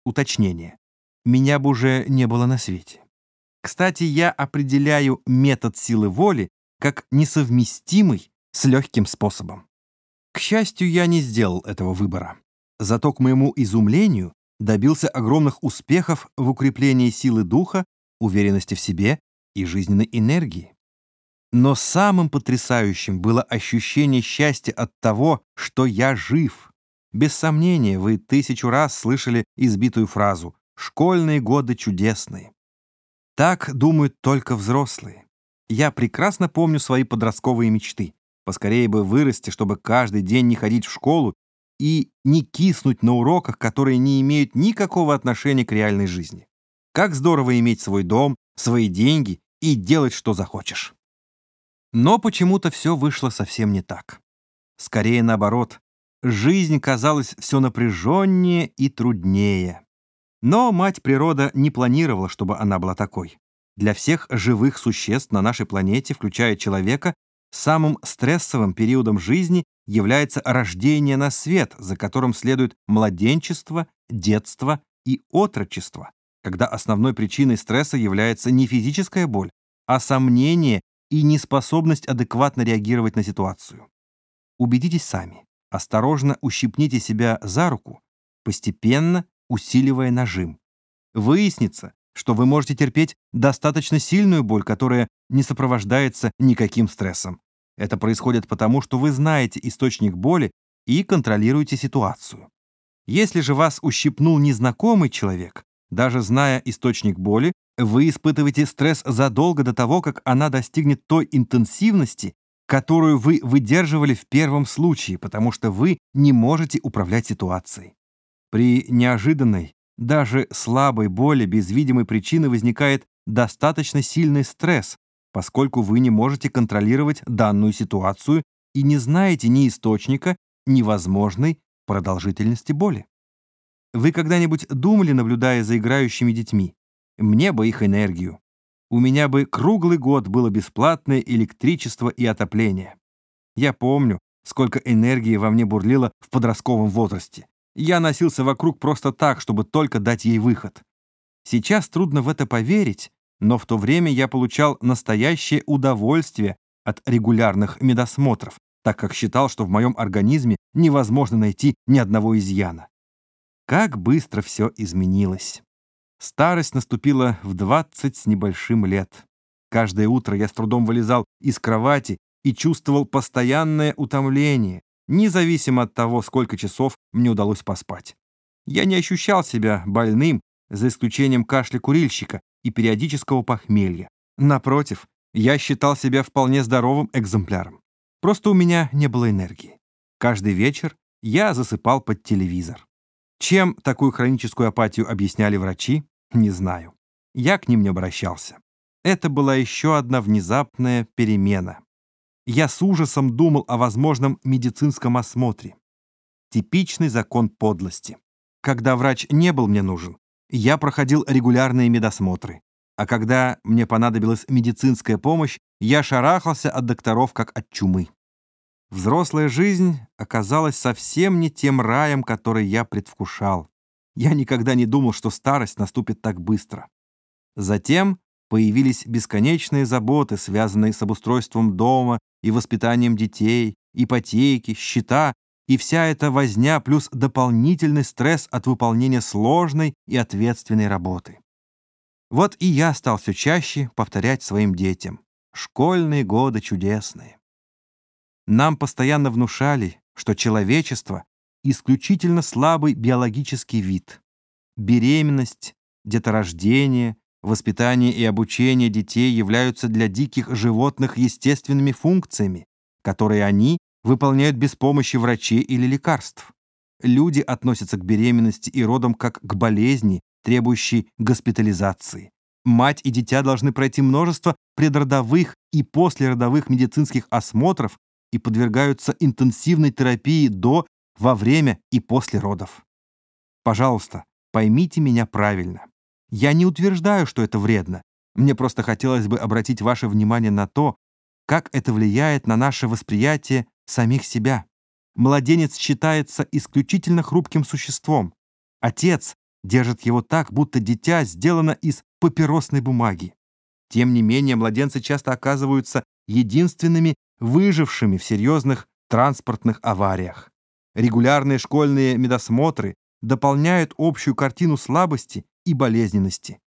Уточнение. Меня бы уже не было на свете. Кстати, я определяю метод силы воли как несовместимый с легким способом. К счастью, я не сделал этого выбора. Зато, к моему изумлению, добился огромных успехов в укреплении силы духа, уверенности в себе и жизненной энергии. Но самым потрясающим было ощущение счастья от того, что я жив. Без сомнения, вы 1000 раз слышали избитую фразу «школьные годы чудесные». Так думают только взрослые. Я прекрасно помню свои подростковые мечты. Поскорее бы вырасти, чтобы каждый день не ходить в школу и не киснуть на уроках, которые не имеют никакого отношения к реальной жизни. Как здорово иметь свой дом, свои деньги и делать, что захочешь. Но почему-то все вышло совсем не так. Скорее наоборот. Жизнь казалась все напряженнее и труднее. Но мать природа не планировала, чтобы она была такой. Для всех живых существ на нашей планете, включая человека, самым стрессовым периодом жизни является рождение на свет, за которым следует младенчество, детство и отрочество, когда основной причиной стресса является не физическая боль, а сомнение и неспособность адекватно реагировать на ситуацию. Убедитесь сами, осторожно ущипните себя за руку, постепенно усиливая нажим. Выяснится, что вы можете терпеть достаточно сильную боль, которая не сопровождается никаким стрессом. Это происходит потому, что вы знаете источник боли и контролируете ситуацию. Если же вас ущипнул незнакомый человек, даже зная источник боли, вы испытываете стресс задолго до того, как она достигнет той интенсивности, которую вы выдерживали в первом случае, потому что вы не можете управлять ситуацией. При неожиданной, даже слабой боли без видимой причины возникает достаточно сильный стресс, поскольку вы не можете контролировать данную ситуацию и не знаете ни источника, ни возможной продолжительности боли. Вы когда-нибудь думали, наблюдая за играющими детьми? Мне бы их энергию. У меня бы круглый год было бесплатное электричество и отопление. Я помню, сколько энергии во мне бурлило в подростковом возрасте. Я носился вокруг просто так, чтобы только дать ей выход. Сейчас трудно в это поверить, но в то время я получал настоящее удовольствие от регулярных медосмотров, так как считал, что в моем организме невозможно найти ни одного изъяна. Как быстро все изменилось. Старость наступила в 20 с небольшим лет. Каждое утро я с трудом вылезал из кровати и чувствовал постоянное утомление, независимо от того, сколько часов мне удалось поспать. Я не ощущал себя больным, за исключением кашля курильщика и периодического похмелья. Напротив, я считал себя вполне здоровым экземпляром. Просто у меня не было энергии. Каждый вечер я засыпал под телевизор. Чем такую хроническую апатию объясняли врачи, не знаю. Я к ним не обращался. Это была еще одна внезапная перемена. Я с ужасом думал о возможном медицинском осмотре. Типичный закон подлости. Когда врач не был мне нужен, я проходил регулярные медосмотры. А когда мне понадобилась медицинская помощь, я шарахался от докторов, как от чумы. Взрослая жизнь оказалась совсем не тем раем, который я предвкушал. Я никогда не думал, что старость наступит так быстро. Затем появились бесконечные заботы, связанные с обустройством дома и воспитанием детей, ипотеки, счета и вся эта возня плюс дополнительный стресс от выполнения сложной и ответственной работы. Вот и я стал все чаще повторять своим детям: «Школьные годы чудесные». Нам постоянно внушали, что человечество — исключительно слабый биологический вид. Беременность, деторождение, воспитание и обучение детей являются для диких животных естественными функциями, которые они выполняют без помощи врачей или лекарств. Люди относятся к беременности и родам как к болезни, требующей госпитализации. Мать и дитя должны пройти множество предродовых и послеродовых медицинских осмотров и подвергаются интенсивной терапии до, во время и после родов. Пожалуйста, поймите меня правильно. Я не утверждаю, что это вредно. Мне просто хотелось бы обратить ваше внимание на то, как это влияет на наше восприятие самих себя. Младенец считается исключительно хрупким существом. Отец держат его так, будто дитя сделано из папиросной бумаги. Тем не менее, младенцы часто оказываются единственными выжившими в серьезных транспортных авариях. Регулярные школьные медосмотры дополняют общую картину слабости и болезненности.